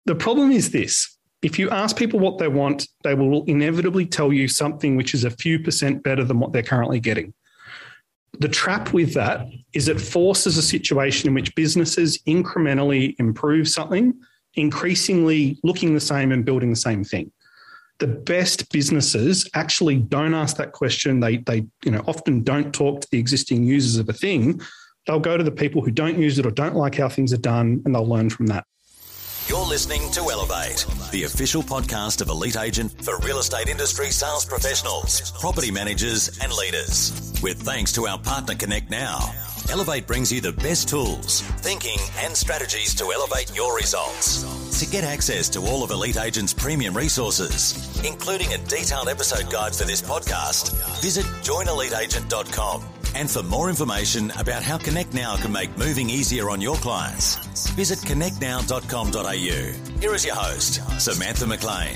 The problem is this. If you ask people what they want, they will inevitably tell you something which is a few % better than what they're currently getting. The trap with that is it forces a situation in which businesses incrementally improve something, increasingly looking the same and building the same thing. The best businesses actually don't ask that question. They often don't talk to the existing users of a thing. They'll go to the people who don't use it or don't like how things are done, and they'll learn from that. You're listening to Elevate, the official podcast of Elite Agent for real estate industry sales professionals, property managers and leaders. With thanks to our partner Connect Now, Elevate brings you the best tools, thinking and strategies to elevate your results. To get access to all of Elite Agent's premium resources, including a detailed episode guide for this podcast, visit joineliteagent.com. And for more information about how Connect Now can make moving easier on your clients, visit connectnow.com.au. Here is your host, Samantha McLean.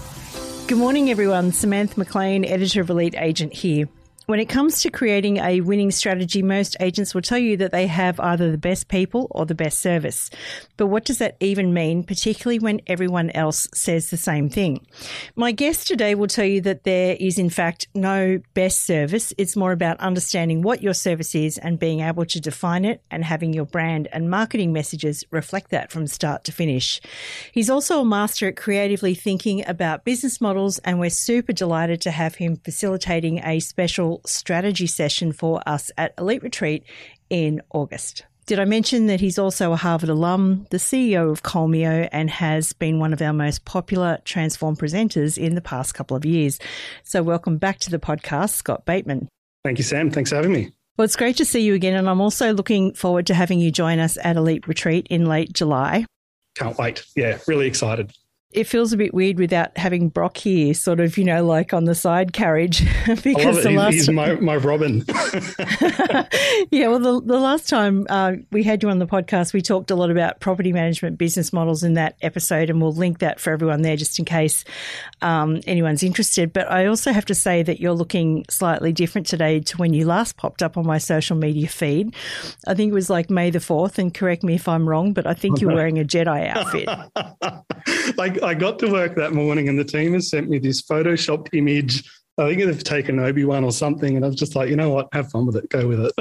Good morning, everyone. Samantha McLean, editor of Elite Agent here. When it comes to creating a winning strategy, most agents will tell you that they have either the best people or the best service. But what does that even mean, particularly when everyone else says the same thing? My guest today will tell you that there is, in fact, no best service. It's more about understanding what your service is and being able to define it and having your brand and marketing messages reflect that from start to finish. He's also a master at creatively thinking about business models, and we're super delighted to have him facilitating a special strategy session for us at Elite Retreat in August. Did I mention that he's also a Harvard alum, the CEO of Colmeo, and has been one of our most popular Transform presenters in the past couple of years? So welcome back to the podcast, Scott Bateman. Thank you, Sam. Thanks for having me. Well, it's great to see you again, and I'm also looking forward to having you join us at Elite Retreat in late July. Can't wait. Yeah, really excited. It feels a bit weird without having Brock here, sort of, like on the side carriage. Because I love it. He's my Robin. Yeah, well, the last time we had you on the podcast, we talked a lot about property management business models in that episode, and we'll link that for everyone there just in case anyone's interested. But I also have to say that you're looking slightly different today to when you last popped up on my social media feed. I think it was like May the 4th, and correct me if I'm wrong, but I think you're wearing a Jedi outfit. I got to work that morning and the team has sent me this photoshopped image. I think they've taken Obi-Wan or something, and I was just like, you know what, have fun with it, go with it.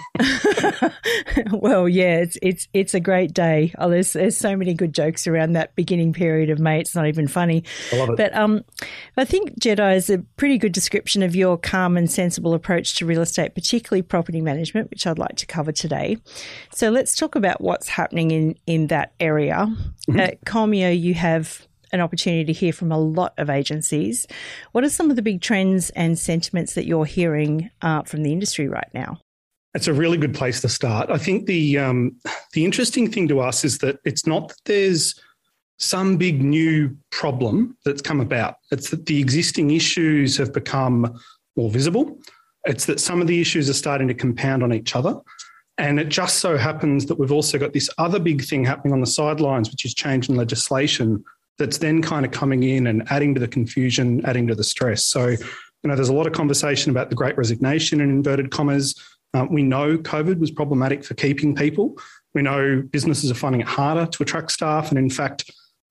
Well, yeah, it's a great day. Oh, there's so many good jokes around that beginning period of May. It's not even funny. I love it. But I think Jedi is a pretty good description of your calm and sensible approach to real estate, particularly property management, which I'd like to cover today. So let's talk about what's happening in that area. Mm-hmm. At Colmeo, you have an opportunity to hear from a lot of agencies. What are some of the big trends and sentiments that you're hearing from the industry right now? It's a really good place to start. I think the interesting thing to us is that it's not that there's some big new problem that's come about. It's that the existing issues have become more visible. It's that some of the issues are starting to compound on each other. And it just so happens that we've also got this other big thing happening on the sidelines, which is change in legislation that's then kind of coming in and adding to the confusion, adding to the stress. So, there's a lot of conversation about the Great Resignation in inverted commas. We know COVID was problematic for keeping people. We know businesses are finding it harder to attract staff. And in fact,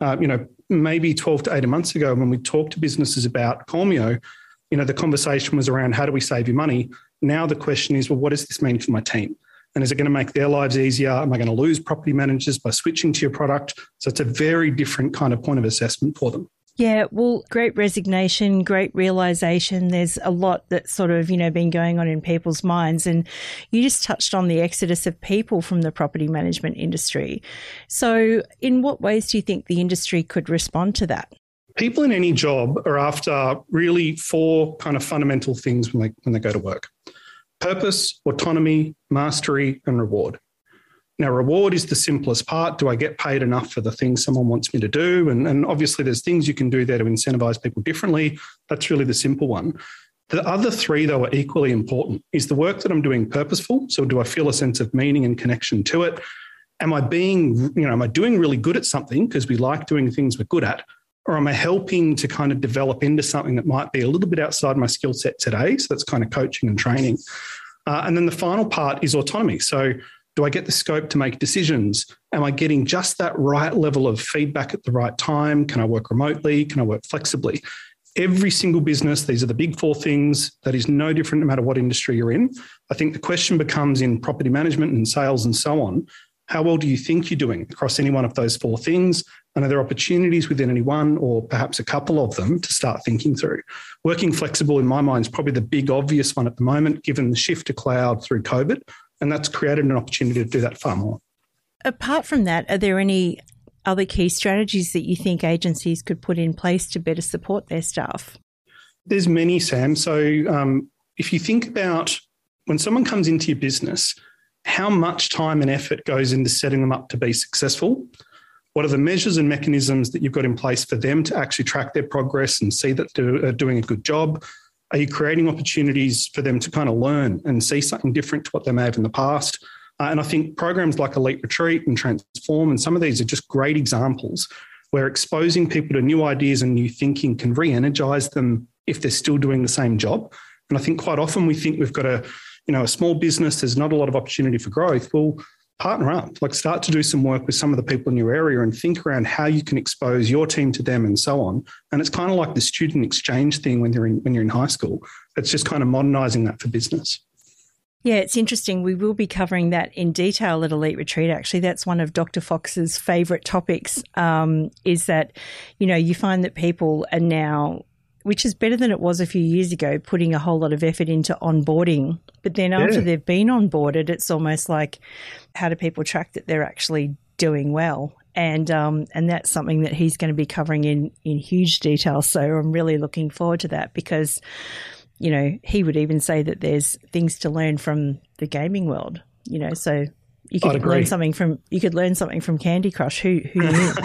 maybe 12 to 18 months ago when we talked to businesses about Colmeo, the conversation was around how do we save you money? Now the question is, well, what does this mean for my team? And is it going to make their lives easier? Am I going to lose property managers by switching to your product? So it's a very different kind of point of assessment for them. Yeah, well, great resignation, great realisation. There's a lot that's sort of, been going on in people's minds. And you just touched on the exodus of people from the property management industry. So in what ways do you think the industry could respond to that? People in any job are after really 4 kind of fundamental things when they go to work. Purpose, autonomy, mastery, and reward. Now, reward is the simplest part. Do I get paid enough for the things someone wants me to do? And obviously there's things you can do there to incentivize people differently. That's really the simple one. The other 3, though, are equally important. Is the work that I'm doing purposeful? So do I feel a sense of meaning and connection to it? Am I doing really good at something because we like doing things we're good at? Or am I helping to kind of develop into something that might be a little bit outside my skill set today? So that's kind of coaching and training. And then the final part is autonomy. So Do I get the scope to make decisions? Am I getting just that right level of feedback at the right time? Can I work remotely? Can I work flexibly? Every single business, these are the big four things. That is no different no matter what industry you're in. I think the question becomes in property management and sales and so on, how well do you think you're doing across any one of those four things? And are there opportunities within any one or perhaps a couple of them to start thinking through? Working flexible in my mind is probably the big obvious one at the moment, given the shift to cloud through COVID. And that's created an opportunity to do that far more. Apart from that, are there any other key strategies that you think agencies could put in place to better support their staff? There's many, Sam. So if you think about when someone comes into your business, how much time and effort goes into setting them up to be successful? What are the measures and mechanisms that you've got in place for them to actually track their progress and see that they're doing a good job? Are you creating opportunities for them to kind of learn and see something different to what they may have in the past? And I think programs like Elite Retreat and Transform and some of these are just great examples where exposing people to new ideas and new thinking can re-energise them if they're still doing the same job. And I think quite often we think we've got a small business, there's not a lot of opportunity for growth. Well, partner up, like start to do some work with some of the people in your area and think around how you can expose your team to them and so on. And it's kind of like the student exchange thing when you're in high school. It's just kind of modernising that for business. Yeah, it's interesting. We will be covering that in detail at Elite Retreat. Actually, that's one of Dr. Fox's favourite topics, is that, you find that people are now, which is better than it was a few years ago, putting a whole lot of effort into onboarding. But then after they've been onboarded, it's almost like, how do people track that they're actually doing well? And that's something that he's going to be covering in huge detail. So I'm really looking forward to that because, he would even say that there's things to learn from the gaming world, so you could learn something from Candy Crush. Who knew?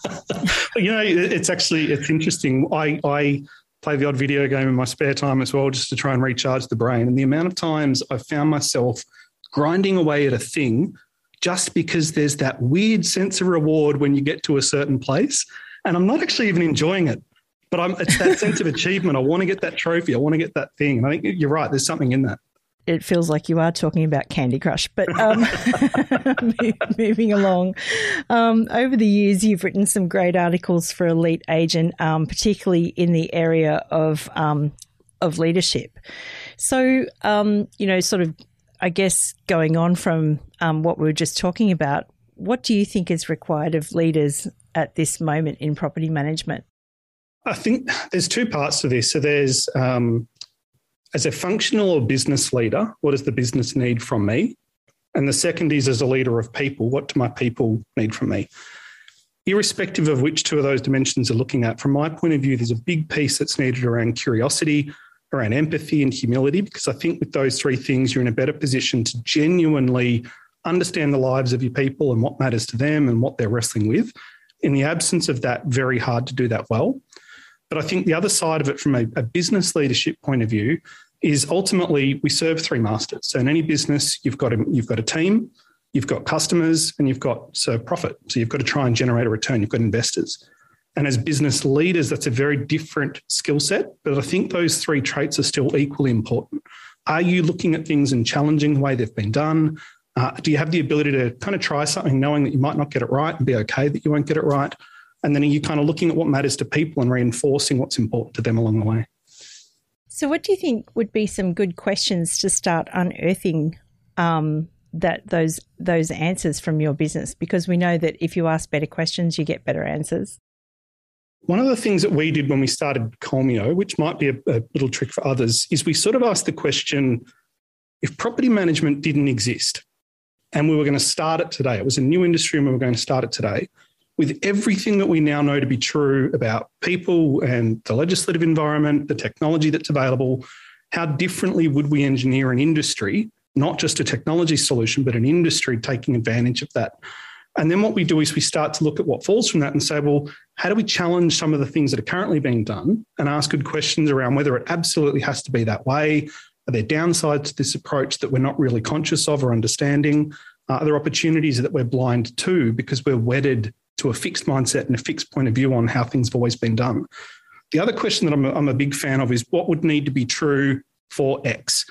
It's interesting. I play the odd video game in my spare time as well, just to try and recharge the brain. And the amount of times I've found myself grinding away at a thing just because there's that weird sense of reward when you get to a certain place. And I'm not actually even enjoying it, but it's that sense of achievement. I want to get that trophy. I want to get that thing. And I think you're right. There's something in that. It feels like you are talking about Candy Crush, but moving along. Over the years, you've written some great articles for Elite Agent, particularly in the area of leadership. So, sort of, I guess, going on from what we were just talking about, what do you think is required of leaders at this moment in property management? I think there's two parts to this. So there's, as a functional or business leader, what does the business need from me? And the second is, as a leader of people, what do my people need from me? Irrespective of which two of those dimensions are looking at, from my point of view, there's a big piece that's needed around curiosity, around empathy and humility, because I think with those three things, you're in a better position to genuinely understand the lives of your people and what matters to them and what they're wrestling with. In the absence of that, very hard to do that well. But I think the other side of it from a business leadership point of view is ultimately we serve three masters. So in any business, you've got a team, you've got customers, and you've got profit. So you've got to try and generate a return. You've got investors. And as business leaders, that's a very different skill set. But I think those three traits are still equally important. Are you looking at things and challenging the way they've been done? Do you have the ability to kind of try something knowing that you might not get it right and be okay that you won't get it right? And then are you kind of looking at what matters to people and reinforcing what's important to them along the way? So what do you think would be some good questions to start unearthing those answers from your business? Because we know that if you ask better questions, you get better answers. One of the things that we did when we started Colmio, which might be a little trick for others, is we sort of asked the question, if property management didn't exist and we were going to start it today, it was a new industry and we were going to start it today, with everything that we now know to be true about people and the legislative environment, the technology that's available, how differently would we engineer an industry, not just a technology solution, but an industry taking advantage of that? And then what we do is we start to look at what falls from that and say, well, how do we challenge some of the things that are currently being done and ask good questions around whether it absolutely has to be that way? Are there downsides to this approach that we're not really conscious of or understanding? Are there opportunities that we're blind to because we're wedded to a fixed mindset and a fixed point of view on how things have always been done? The other question that I'm a big fan of is what would need to be true for X?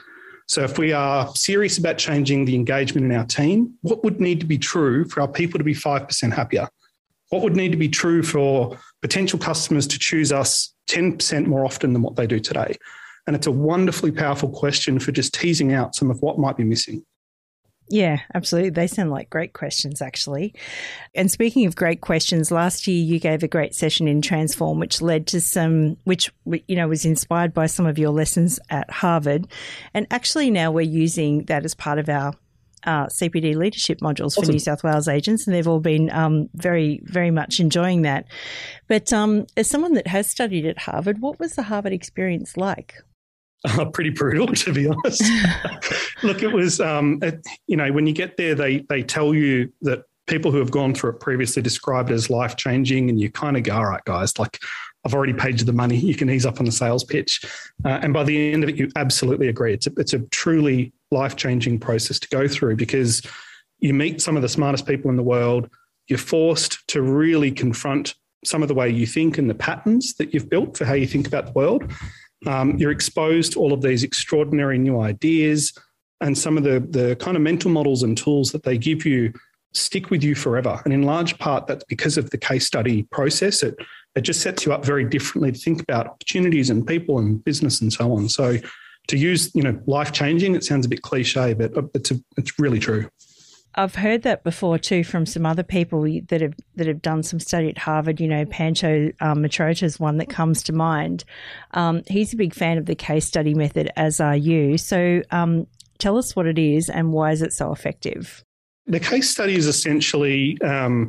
So if we are serious about changing the engagement in our team, what would need to be true for our people to be 5% happier? What would need to be true for potential customers to choose us 10% more often than what they do today? And it's a wonderfully powerful question for just teasing out some of what might be missing. Yeah, absolutely. They sound like great questions, actually. And speaking of great questions, last year you gave a great session in Transform, which led to which was inspired by some of your lessons at Harvard. And actually now we're using that as part of our CPD leadership modules for New South Wales agents, and they've all been very, very much enjoying that. But as someone that has studied at Harvard, what was the Harvard experience like? Pretty brutal, to be honest. Look, it was, when you get there, they tell you that people who have gone through it previously described it as life-changing, and you kind of go, all right, guys, like I've already paid you the money. You can ease up on the sales pitch. And by the end of it, you absolutely agree. It's a truly life-changing process to go through because you meet some of the smartest people in the world. You're forced to really confront some of the way you think and the patterns that you've built for how you think about the world. You're exposed to all of these extraordinary new ideas, and some of the kind of mental models and tools that they give you stick with you forever. And in large part, that's because of the case study process. It just sets you up very differently to think about opportunities and people and business and so on. So to use, life-changing, it sounds a bit cliche, but it's really true. I've heard that before too from some other people that have done some study at Harvard. Pancho Matrota is one that comes to mind. He's a big fan of the case study method, as are you. So tell us what it is and why is it so effective? The case study is essentially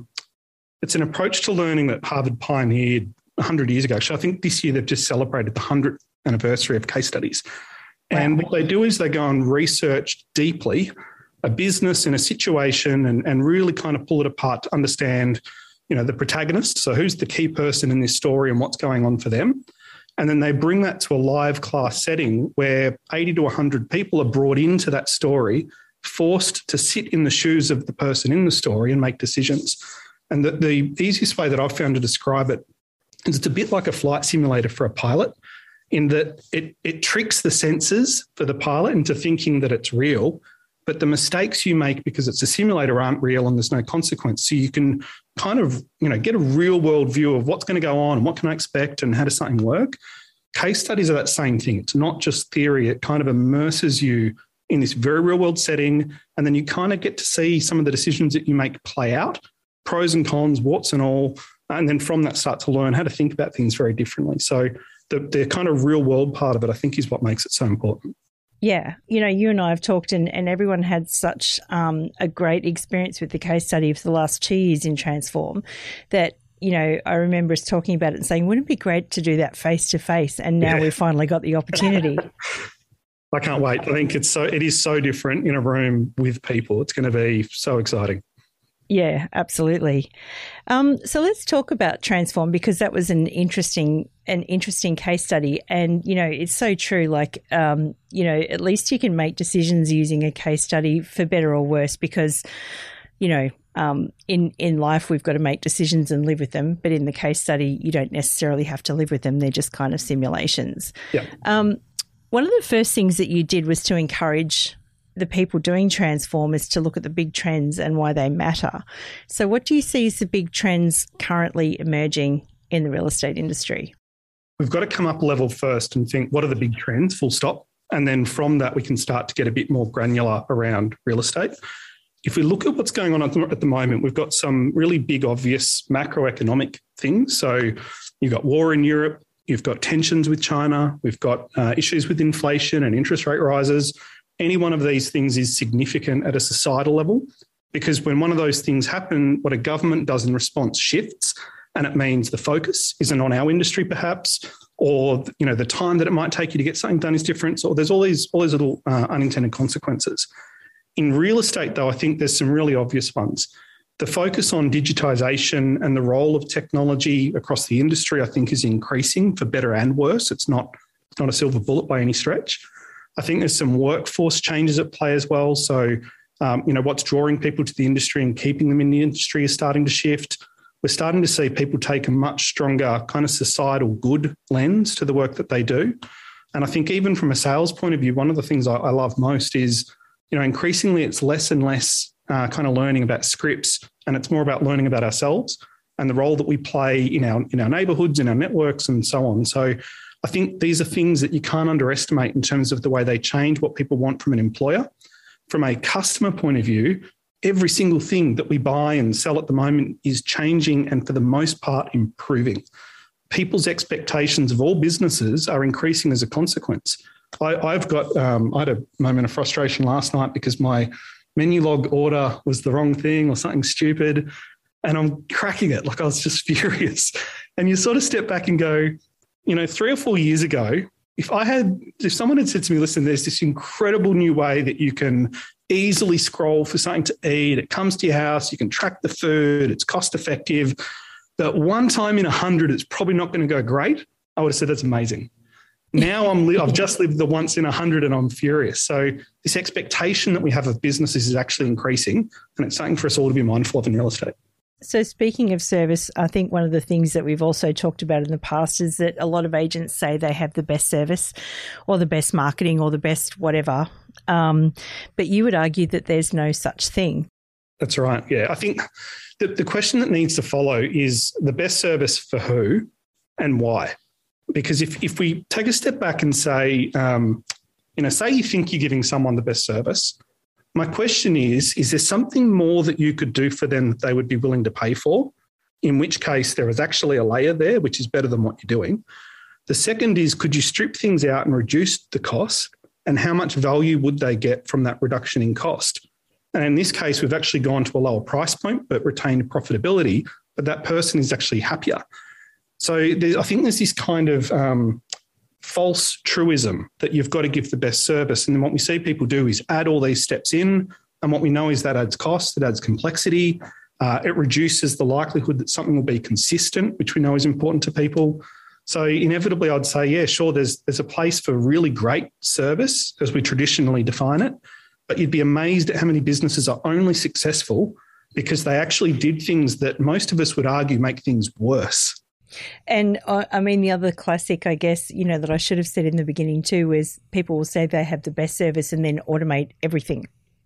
it's an approach to learning that Harvard pioneered 100 years ago. Actually, I think this year they've just celebrated the 100th anniversary of case studies. Wow. And what they do is they go and research deeply a business in a situation and really kind of pull it apart to understand, the protagonist. So who's the key person in this story and what's going on for them? And then they bring that to a live class setting where 80 to 100 people are brought into that story, forced to sit in the shoes of the person in the story and make decisions. And the easiest way that I've found to describe it is it's a bit like a flight simulator for a pilot, in that it tricks the senses for the pilot into thinking that it's real, but the mistakes you make because it's a simulator aren't real and there's no consequence. So you can kind of, get a real world view of what's going to go on and what can I expect and how does something work. Case studies are that same thing. It's not just theory. It kind of immerses you in this very real world setting. And then you kind of get to see some of the decisions that you make play out, pros and cons, warts and all. And then from that start to learn how to think about things very differently. So the kind of real world part of it, I think, is what makes it so important. Yeah. You and I have talked and everyone had such a great experience with the case study for the last 2 years in Transform that, I remember us talking about it and saying, wouldn't it be great to do that face to face? And now we've finally got the opportunity. I can't wait. I think it is so different in a room with people. It's going to be so exciting. Yeah, absolutely. So let's talk about Transform, because that was an interesting case study. And, it's so true. Like, at least you can make decisions using a case study for better or worse, because, in life, we've got to make decisions and live with them. But in the case study, you don't necessarily have to live with them. They're just kind of simulations. Yeah. One of the first things that you did was to encourage the people doing Transform is to look at the big trends and why they matter. So what do you see as the big trends currently emerging in the real estate industry? We've got to come up a level first and think, what are the big trends, full stop? And then from that, we can start to get a bit more granular around real estate. If we look at what's going on at the moment, we've got some really big, obvious macroeconomic things. So you've got war in Europe, you've got tensions with China, we've got issues with inflation and interest rate rises. Any one of these things is significant at a societal level, because when one of those things happen, what a government does in response shifts, and it means the focus isn't on our industry perhaps, or the time that it might take you to get something done is different. So there's all these little unintended consequences. In real estate, though, I think there's some really obvious ones. The focus on digitization and the role of technology across the industry, I think, is increasing for better and worse. It's not a silver bullet by any stretch. I think there's some workforce changes at play as well. So, what's drawing people to the industry and keeping them in the industry is starting to shift. We're starting to see people take a much stronger kind of societal good lens to the work that they do. And I think even from a sales point of view, one of the things I love most is, increasingly it's less and less kind of learning about scripts, and it's more about learning about ourselves and the role that we play in our neighborhoods, in our networks, and so on. So I think these are things that you can't underestimate in terms of the way they change what people want from an employer. From a customer point of view, every single thing that we buy and sell at the moment is changing and for the most part improving. People's expectations of all businesses are increasing as a consequence. I had a moment of frustration last night because my menu log order was the wrong thing or something stupid, and I'm cracking it. Like, I was just furious. And you sort of step back and go, 3 or 4 years ago, if someone had said to me, listen, there's this incredible new way that you can easily scroll for something to eat, it comes to your house, you can track the food, it's cost effective, but one time in 100, it's probably not going to go great, I would have said that's amazing. Now I've just lived the once in 100 and I'm furious. So this expectation that we have of businesses is actually increasing, and it's something for us all to be mindful of in real estate. So speaking of service, I think one of the things that we've also talked about in the past is that a lot of agents say they have the best service or the best marketing or the best whatever. But you would argue that there's no such thing. That's right. Yeah. I think the question that needs to follow is the best service for who and why. Because if we take a step back and say, say you think you're giving someone the best service, my question is there something more that you could do for them that they would be willing to pay for? In which case there is actually a layer there, which is better than what you're doing. The second is, could you strip things out and reduce the cost? And how much value would they get from that reduction in cost? And in this case, we've actually gone to a lower price point, but retained profitability, but that person is actually happier. So I think there's this kind of false truism that you've got to give the best service. And then what we see people do is add all these steps in. And what we know is that adds cost, it adds complexity. It reduces the likelihood that something will be consistent, which we know is important to people. So inevitably, I'd say, yeah, sure, there's a place for really great service as we traditionally define it. But you'd be amazed at how many businesses are only successful because they actually did things that most of us would argue make things worse. And the other classic, I guess, that I should have said in the beginning too, is people will say they have the best service and then automate everything.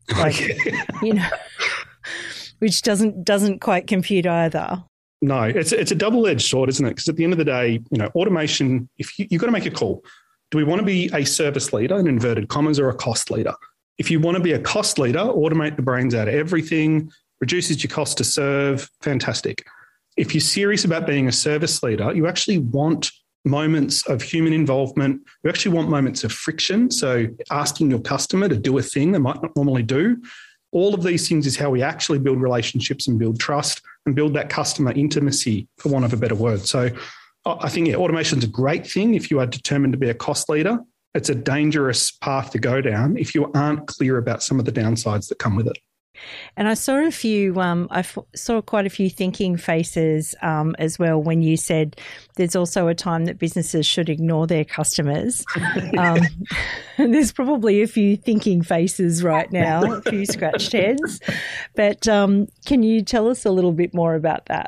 Which doesn't quite compute either. No, it's a double-edged sword, isn't it? Because at the end of the day, automation, if you've got to make a call. Do we want to be a service leader, in inverted commas, or a cost leader? If you want to be a cost leader, automate the brains out of everything, reduces your cost to serve, fantastic. If you're serious about being a service leader, you actually want moments of human involvement. You actually want moments of friction. So asking your customer to do a thing they might not normally do. All of these things is how we actually build relationships and build trust and build that customer intimacy, for want of a better word. So I think automation is a great thing if you are determined to be a cost leader. It's a dangerous path to go down if you aren't clear about some of the downsides that come with it. And I saw saw quite a few thinking faces as well when you said there's also a time that businesses should ignore their customers. There's probably a few thinking faces right now, a few scratched heads. But can you tell us a little bit more about that?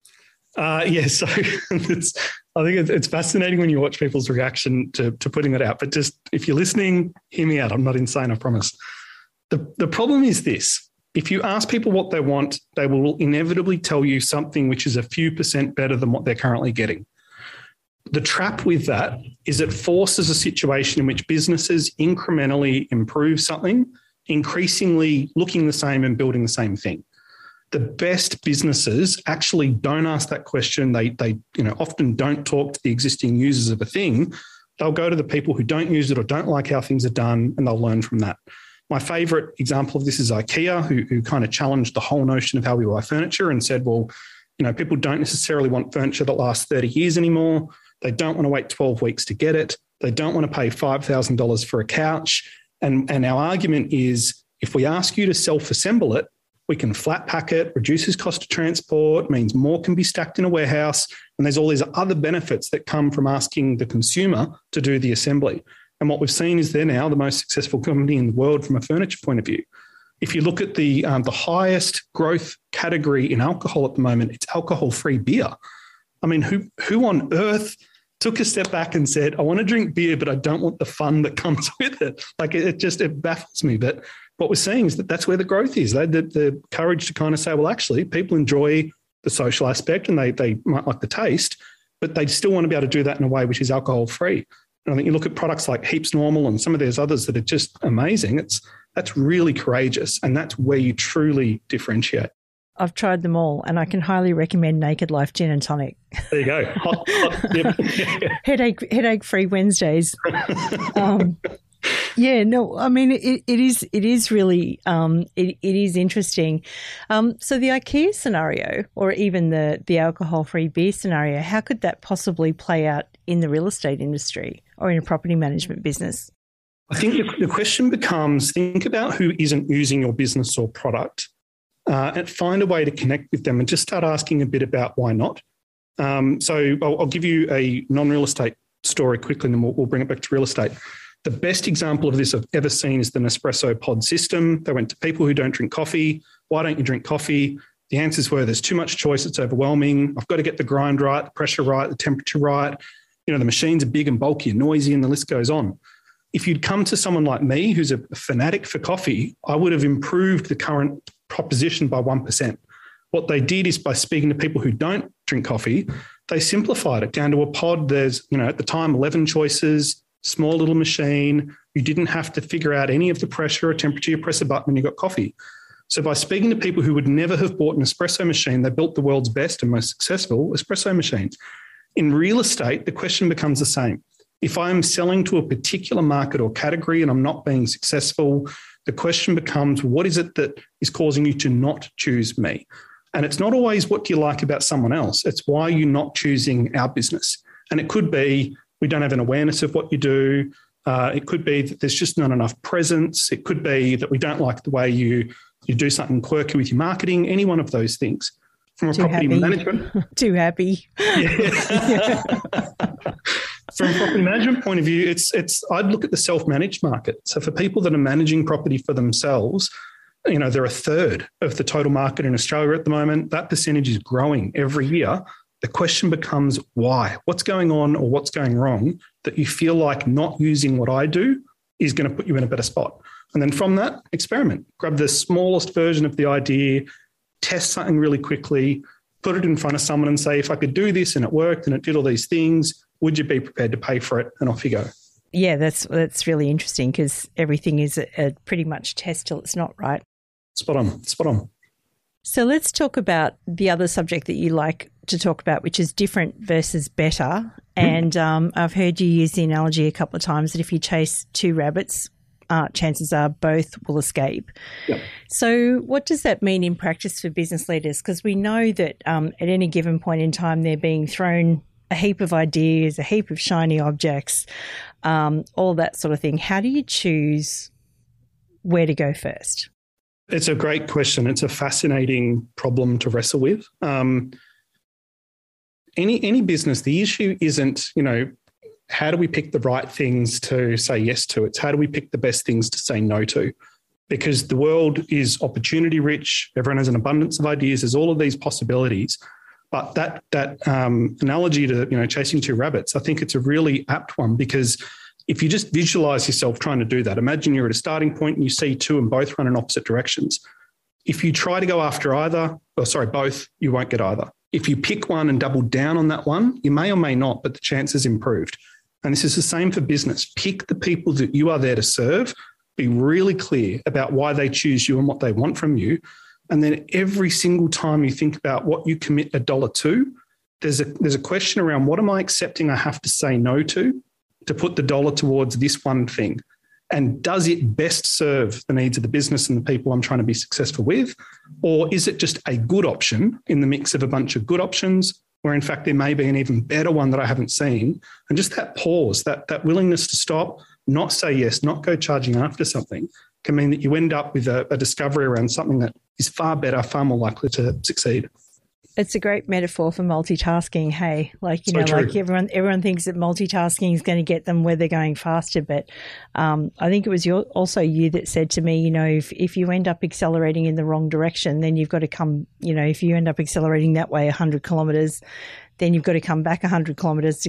So I think it's fascinating when you watch people's reaction to putting it out. But just if you're listening, hear me out. I'm not insane, I promise. The problem is this. If you ask people what they want, they will inevitably tell you something which is a few % better than what they're currently getting. The trap with that is it forces a situation in which businesses incrementally improve something, increasingly looking the same and building the same thing. The best businesses actually don't ask that question. They often don't talk to the existing users of a thing. They'll go to the people who don't use it or don't like how things are done, and they'll learn from that. My favourite example of this is IKEA, who kind of challenged the whole notion of how we buy furniture and said, well, people don't necessarily want furniture that lasts 30 years anymore. They don't want to wait 12 weeks to get it. They don't want to pay $5,000 for a couch. And our argument is, if we ask you to self-assemble it, we can flat pack it, reduces cost of transport, means more can be stacked in a warehouse, and there's all these other benefits that come from asking the consumer to do the assembly. And what we've seen is they're now the most successful company in the world from a furniture point of view. If you look at the highest growth category in alcohol at the moment, it's alcohol-free beer. I mean, who on earth took a step back and said, I want to drink beer, but I don't want the fun that comes with it. Like it baffles me. But what we're seeing is that that's where the growth is. They had the courage to kind of say, well, actually, people enjoy the social aspect and they might like the taste, but they still want to be able to do that in a way which is alcohol free. And I think you look at products like Heaps Normal and some of those others that are just amazing. That's really courageous, and that's where you truly differentiate. I've tried them all, and I can highly recommend Naked Life Gin and Tonic. There you go. Hot, yep. Headache-free Wednesdays. Yeah, no, I mean, it is really, it is interesting. So the IKEA scenario, or even the alcohol-free beer scenario, how could that possibly play out in the real estate industry or in a property management business? I think the question becomes, think about who isn't using your business or product and find a way to connect with them and just start asking a bit about why not. So I'll give you a non-real estate story quickly and then we'll bring it back to real estate. The best example of this I've ever seen is the Nespresso pod system. They went to people who don't drink coffee. Why don't you drink coffee? The answers were there's too much choice. It's overwhelming. I've got to get the grind right, the pressure right, the temperature right. You know, the machines are big and bulky and noisy and the list goes on. If you'd come to someone like me who's a fanatic for coffee, I would have improved the current proposition by 1%. What they did is by speaking to people who don't drink coffee, they simplified it down to a pod. There's, at the time, 11 choices, small little machine. You didn't have to figure out any of the pressure or temperature. You press a button and you got coffee. So by speaking to people who would never have bought an espresso machine, they built the world's best and most successful espresso machines. In real estate, the question becomes the same. If I'm selling to a particular market or category and I'm not being successful, the question becomes, what is it that is causing you to not choose me? And it's not always what do you like about someone else. It's why you're not choosing our business. And it could be we don't have an awareness of what you do. It could be that there's just not enough presence. It could be that we don't like the way you do something quirky with your marketing, any one of those things. From a property management. Too happy. Yeah. From a property management point of view, I'd look at the self-managed market. So for people that are managing property for themselves, they're a third of the total market in Australia at the moment. That percentage is growing every year. The question becomes why? What's going on or what's going wrong that you feel like not using what I do is going to put you in a better spot? And then from that, experiment. Grab the smallest version of the idea, test something really quickly, put it in front of someone and say, if I could do this and it worked and it did all these things, would you be prepared to pay for it? And off you go. Yeah, that's really interesting because everything is a pretty much test till it's not, right? Spot on. So let's talk about the other subject that you like to talk about, which is different versus better. And I've heard you use the analogy a couple of times that if you chase two rabbits, chances are both will escape. Yep. So what does that mean in practice for business leaders? Because we know that at any given point in time, they're being thrown a heap of ideas, a heap of shiny objects, all that sort of thing. How do you choose where to go first? It's a great question. It's a fascinating problem to wrestle with. Any business, the issue isn't, how do we pick the right things to say yes to? It's how do we pick the best things to say no to? Because the world is opportunity rich. Everyone has an abundance of ideas. There's all of these possibilities. But that analogy to, chasing two rabbits, I think it's a really apt one because if you just visualize yourself trying to do that, imagine you're at a starting point and you see two and both run in opposite directions. If you try to go after both, you won't get either. If you pick one and double down on that one, you may or may not, but the chance is improved. And this is the same for business. Pick the people that you are there to serve. Be really clear about why they choose you and what they want from you. And then every single time you think about what you commit $1 to, there's a question around what am I accepting I have to say no to put the $1 towards this one thing? And does it best serve the needs of the business and the people I'm trying to be successful with? Or is it just a good option in the mix of a bunch of good options where in fact there may be an even better one that I haven't seen? And just that pause, that willingness to stop, not say yes, not go charging after something can mean that you end up with a discovery around something that is far better, far more likely to succeed. It's a great metaphor for multitasking. Hey, like everyone thinks that multitasking is going to get them where they're going faster. But I think it was also you that said to me, if you end up accelerating in the wrong direction, then you've got to come, if you end up accelerating that way 100 kilometres, then you've got to come back 100 kilometres to get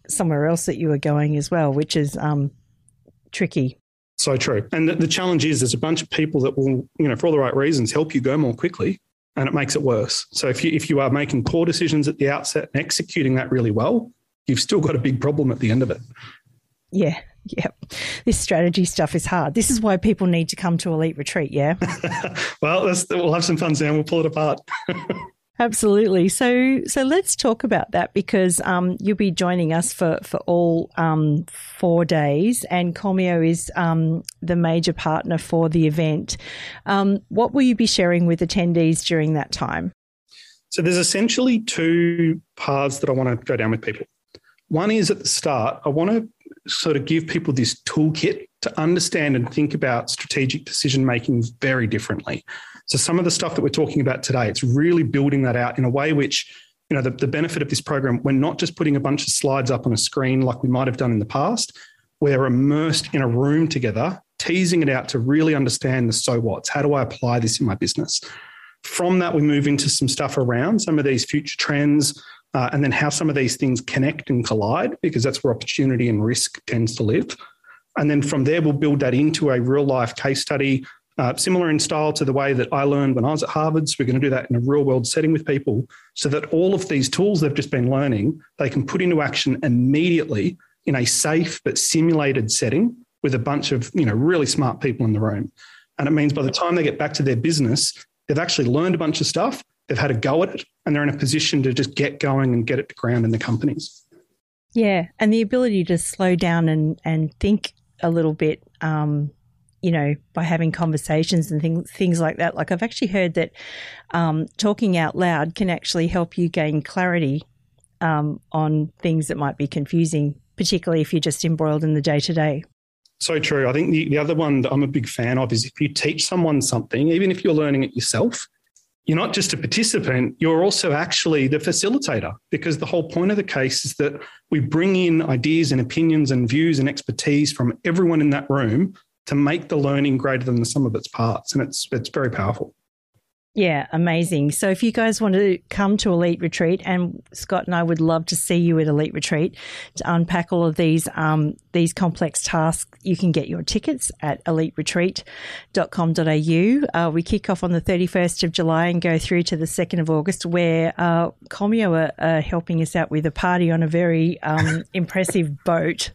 somewhere else that you were going as well, which is tricky. So true. And the challenge is there's a bunch of people that will, for all the right reasons, help you go more quickly, and it makes it worse. So if you are making poor decisions at the outset and executing that really well, you've still got a big problem at the end of it. Yeah. This strategy stuff is hard. This is why people need to come to Elite Retreat, yeah? Well, we'll have some fun, Sam. We'll pull it apart. Absolutely. So let's talk about that, because you'll be joining us for all 4 days, and Comio is the major partner for the event. What will you be sharing with attendees during that time? So there's essentially 2 paths that I want to go down with people. One is at the start, I want to sort of give people this toolkit to understand and think about strategic decision-making very differently. So some of the stuff that we're talking about today, it's really building that out in a way which, the benefit of this program, we're not just putting a bunch of slides up on a screen like we might have done in the past. We're immersed in a room together, teasing it out to really understand the so whats. How do I apply this in my business? From that, we move into some stuff around some of these future trends, and then how some of these things connect and collide, because that's where opportunity and risk tends to live. And then from there, we'll build that into a real life case study, similar in style to the way that I learned when I was at Harvard. So we're going to do that in a real world setting with people, so that all of these tools they've just been learning, they can put into action immediately in a safe but simulated setting with a bunch of, really smart people in the room. And it means by the time they get back to their business, they've actually learned a bunch of stuff. They've had a go at it, and they're in a position to just get going and get it to ground in the companies. Yeah, and the ability to slow down and think a little bit, by having conversations and things like that. Like, I've actually heard that talking out loud can actually help you gain clarity on things that might be confusing, particularly if you're just embroiled in the day-to-day. So true. I think the other one that I'm a big fan of is if you teach someone something, even if you're learning it yourself, you're not just a participant, you're also actually the facilitator, because the whole point of the case is that we bring in ideas and opinions and views and expertise from everyone in that room to make the learning greater than the sum of its parts. And it's very powerful. Yeah, amazing. So if you guys want to come to Elite Retreat, and Scott and I would love to see you at Elite Retreat to unpack all of these complex tasks, you can get your tickets at eliteretreat.com.au. We kick off on the 31st of July and go through to the 2nd of August, where Comio are helping us out with a party on a very impressive boat.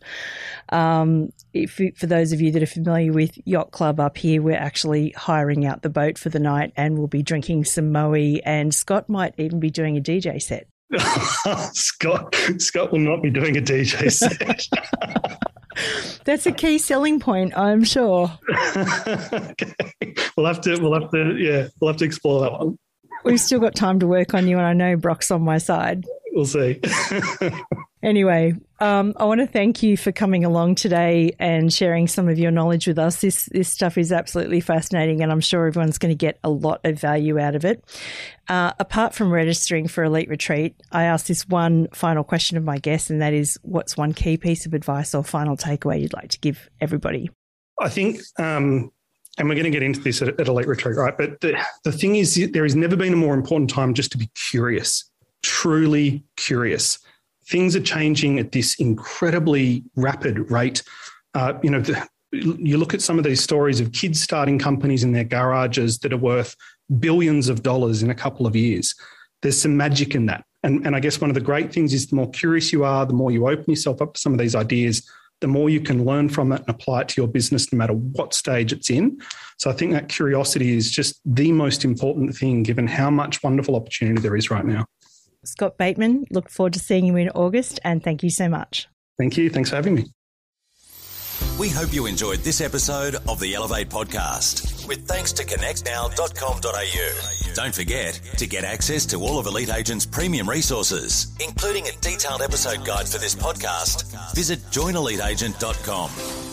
For those of you that are familiar with Yacht Club up here, we're actually hiring out the boat for the night, and we'll be drinking some moe, and Scott might even be doing a DJ set. Scott will not be doing a DJ set. That's a key selling point, I'm sure. Okay. We'll have to explore that one. We've still got time to work on you, and I know Brock's on my side. We'll see. Anyway, I want to thank you for coming along today and sharing some of your knowledge with us. This stuff is absolutely fascinating, and I'm sure everyone's going to get a lot of value out of it. Apart from registering for Elite Retreat, I ask this one final question of my guests, and that is, what's one key piece of advice or final takeaway you'd like to give everybody? I think, and we're going to get into this at Elite Retreat, right? But the thing is, there has never been a more important time just to be curious, truly curious. Things are changing at this incredibly rapid rate. You look at some of these stories of kids starting companies in their garages that are worth billions of dollars in a couple of years. There's some magic in that. And I guess one of the great things is the more curious you are, the more you open yourself up to some of these ideas, the more you can learn from it and apply it to your business no matter what stage it's in. So I think that curiosity is just the most important thing, given how much wonderful opportunity there is right now. Scott Bateman, look forward to seeing you in August, and thank you so much. Thank you. Thanks for having me. We hope you enjoyed this episode of the Elevate podcast, with thanks to connectnow.com.au. Don't forget to get access to all of Elite Agent's premium resources, including a detailed episode guide for this podcast. Visit joineliteagent.com.